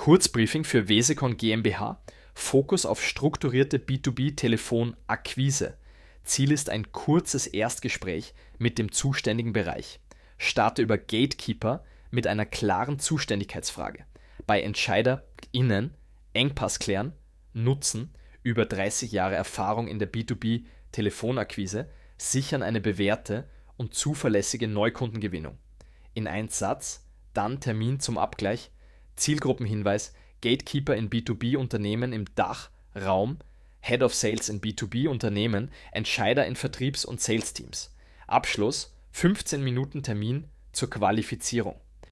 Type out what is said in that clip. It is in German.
Kurzbriefing für Wesekon GmbH. Fokus auf strukturierte B2B-Telefonakquise. Ziel ist ein kurzes Erstgespräch mit dem zuständigen Bereich. Starte über Gatekeeper mit einer klaren Zuständigkeitsfrage. Bei EntscheiderInnen Engpass klären, Nutzen, über 30 Jahre Erfahrung in der B2B-Telefonakquise, sichern eine bewährte und zuverlässige Neukundengewinnung. In einem Satz, dann Termin zum Abgleich, Zielgruppenhinweis, Gatekeeper in B2B-Unternehmen im Dachraum, Head of Sales in B2B-Unternehmen, Entscheider in Vertriebs- und Sales-Teams. Abschluss, 15 Minuten Termin zur Qualifizierung.